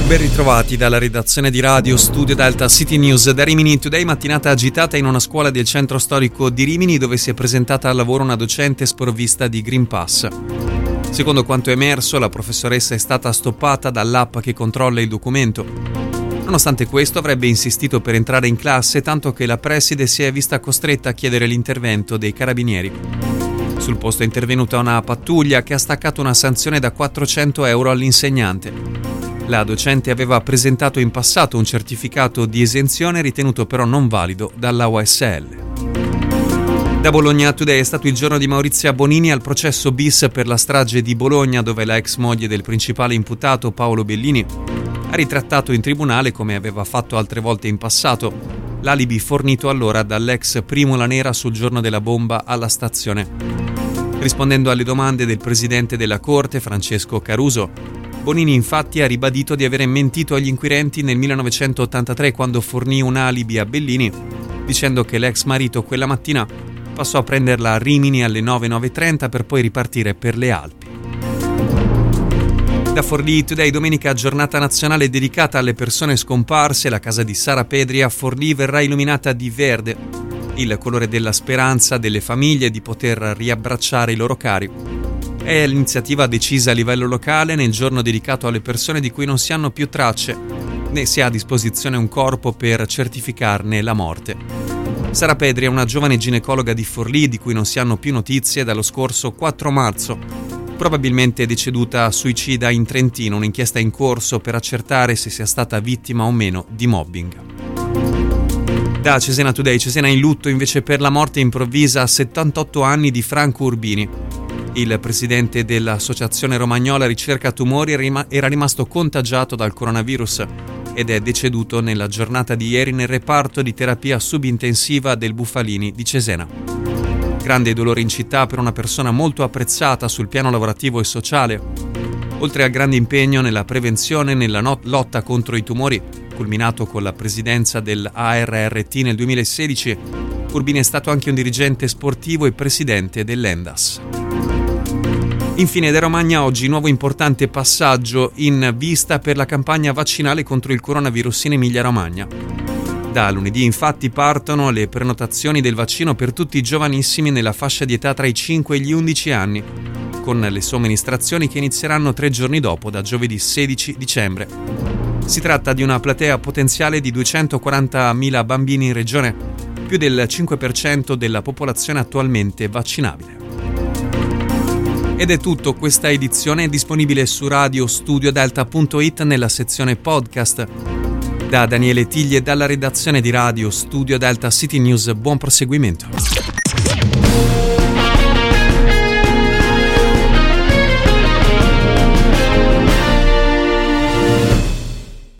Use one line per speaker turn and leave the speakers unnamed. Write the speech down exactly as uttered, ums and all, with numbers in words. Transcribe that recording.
Ben ritrovati dalla redazione di Radio Studio Delta City News. Da Rimini Today, mattinata agitata in una scuola del centro storico di Rimini, dove si è presentata al lavoro una docente sprovvista di Green Pass. Secondo quanto emerso, la professoressa è stata stoppata dall'app che controlla il documento. Nonostante questo, avrebbe insistito per entrare in classe, tanto che la preside si è vista costretta a chiedere l'intervento dei carabinieri. Sul posto è intervenuta una pattuglia che ha staccato una sanzione da quattrocento euro all'insegnante. La docente aveva presentato in passato un certificato di esenzione ritenuto però non valido dalla O S L. Da Bologna Today è stato il giorno di Maurizia Bonini al processo bis per la strage di Bologna, dove la ex moglie del principale imputato Paolo Bellini ha ritrattato in tribunale, come aveva fatto altre volte in passato, l'alibi fornito allora dall'ex Primola Nera sul giorno della bomba alla stazione. Rispondendo alle domande del presidente della Corte, Francesco Caruso, Bonini infatti ha ribadito di avere mentito agli inquirenti nel millenovecentottantatré quando fornì un alibi a Bellini, dicendo che l'ex marito quella mattina passò a prenderla a Rimini alle nove, nove e trenta per poi ripartire per le Alpi. Da Forlì Today, domenica giornata nazionale dedicata alle persone scomparse. La casa di Sara Pedri a Forlì verrà illuminata di verde, il colore della speranza delle famiglie di poter riabbracciare i loro cari. È l'iniziativa decisa a livello locale nel giorno dedicato alle persone di cui non si hanno più tracce, né si ha a disposizione un corpo per certificarne la morte. Sara Pedri è una giovane ginecologa di Forlì di cui non si hanno più notizie dallo scorso quattro marzo, probabilmente deceduta suicida in Trentino, un'inchiesta in corso per accertare se sia stata vittima o meno di mobbing. Da Cesena Today, Cesena in lutto invece per la morte improvvisa a settantotto anni di Franco Urbini. Il presidente dell'Associazione Romagnola Ricerca Tumori era rimasto contagiato dal coronavirus ed è deceduto nella giornata di ieri nel reparto di terapia subintensiva del Bufalini di Cesena. Grande dolore in città per una persona molto apprezzata sul piano lavorativo e sociale. Oltre al grande impegno nella prevenzione e nella not- lotta contro i tumori, culminato con la presidenza dell'A R R T nel duemilasedici, Urbini è stato anche un dirigente sportivo e presidente dell'Endas. Infine da Romagna oggi nuovo importante passaggio in vista per la campagna vaccinale contro il coronavirus in Emilia-Romagna. Da lunedì infatti partono le prenotazioni del vaccino per tutti i giovanissimi nella fascia di età tra i cinque e gli undici anni, con le somministrazioni che inizieranno tre giorni dopo, da giovedì sedici dicembre. Si tratta di una platea potenziale di duecentoquarantamila bambini in regione, più del cinque per cento della popolazione attualmente vaccinabile. Ed è tutto, questa edizione è disponibile su radio studio delta punto it nella sezione podcast. Da Daniele Tigli e dalla redazione di Radio Studio Delta City News, buon proseguimento.